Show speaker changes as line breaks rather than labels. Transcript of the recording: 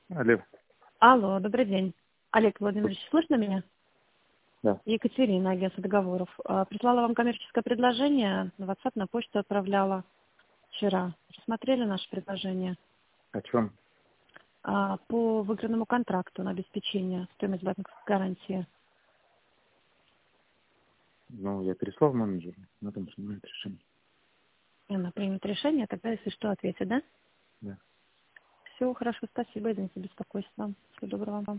Алло.
Алло, добрый день. Олег Владимирович, слышно меня?
Да.
Екатерина, агентство договоров. Прислала вам коммерческое предложение, на WhatsApp, на почту отправляла вчера. Смотрели наше предложение?
О чем?
По выигранному контракту на обеспечение, стоимость банковской гарантии.
Ну, я переслал менеджеру, она там принимает решение.
И она примет решение, тогда, если что, ответит, да?
Да.
Все, хорошо, спасибо, извините за беспокойство. Всего доброго вам.